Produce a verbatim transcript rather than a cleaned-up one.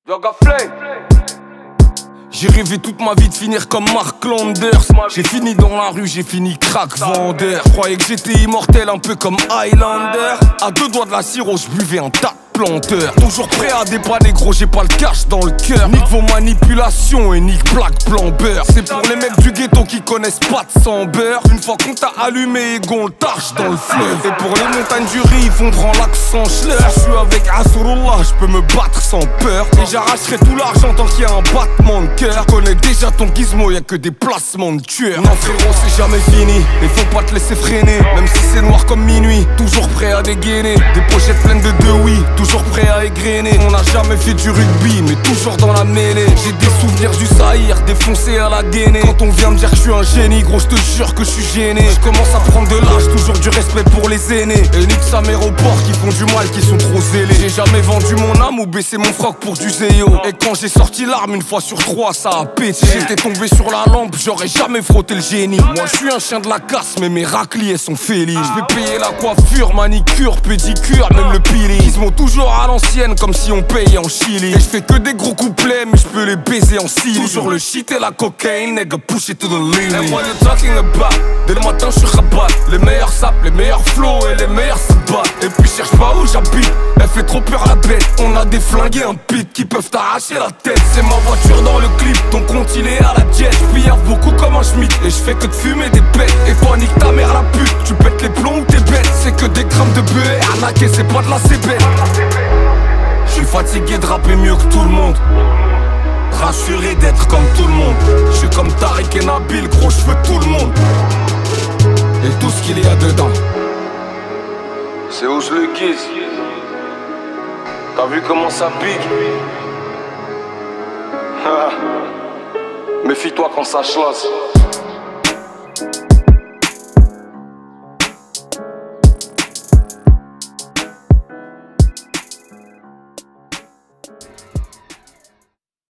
Yoga Flame. J'ai rêvé toute ma vie de finir comme Mark Landers. J'ai fini dans la rue, j'ai fini crack vendeur. Je croyais que j'étais immortel, un peu comme Highlander. À deux doigts de la sirop, je buvais un tas de planteurs. Toujours prêt à dépanner, gros, j'ai pas le cash dans le cœur. Nique vos manipulations et nique black blanc beurre. C'est pour les mecs du ghetto qui connaissent pas de sang beurre. Une fois qu'on t'a allumé, gon, tâche dans le fleuve. Et pour les montagnes du riz, ils fondront l'accent schleur. Je suis avec Asurullah, je peux me battre sans peur. Et j'arracherai tout l'argent tant qu'il y a un battement de cœur. Tu connais déjà ton gizmo, y'a que des placements de tueurs. Non frérot, c'est jamais fini, et faut pas te laisser freiner. Même si c'est noir comme minuit, toujours prêt à dégainer. Des pochettes pleines de deux oui, toujours prêt à égrener. On n'a jamais fait du rugby, mais toujours dans la mêlée. J'ai des souvenirs du Sahir, défoncé à la gainée. Quand on vient me dire que je suis un génie, gros je te jure que je suis gêné. Je commence à prendre de l'âge, toujours du respect pour les aînés. Et nique sa mère aux porcs qui font du mal, qui sont trop zélés. J'ai jamais vendu mon âme ou baissé mon froc pour du zéo. Et quand j'ai sorti l'arme une fois sur trois, ça a pété. J'étais tombé sur la lampe, j'aurais jamais frotté le génie. Moi je suis un chien de la casse, mais mes racliers sont félines. Je vais payer la coiffure, manicure, pédicure, même le peeling. Ils m'ont toujours à l'ancienne, comme si on payait en Chili. Et je fais que des gros couplets, mais je peux les baiser en style. Toujours le shit et la cocaine, nigga, push it to the limit. And what you talking about? Dès le matin je suis rabat. Les meilleurs saps, les meilleurs flows et les meilleurs se battent. Et puis cherche pas où j'habite, elle fait trop peur la bête. On a des flingues et un pit qui peuvent t'arracher la tête. C'est ma voiture dans le clip, ton compte il est à la jet. J'pillave beaucoup comme un schmitt et je fais que de fumer des bêtes. Et toi nique ta mère la pute, tu pètes les plombs ou t'es bête. C'est que des grammes de bœuf et arnaquer c'est pas de la cébette. J'suis fatigué de rapper mieux que tout le monde, rassuré d'être comme tout le monde. J'suis comme Tariq et Nabil, gros j'veux tout le monde. Et tout ce qu'il y a dedans, c'est où je le guise. T'as vu comment ça pique? Méfie-toi quand ça chlasse.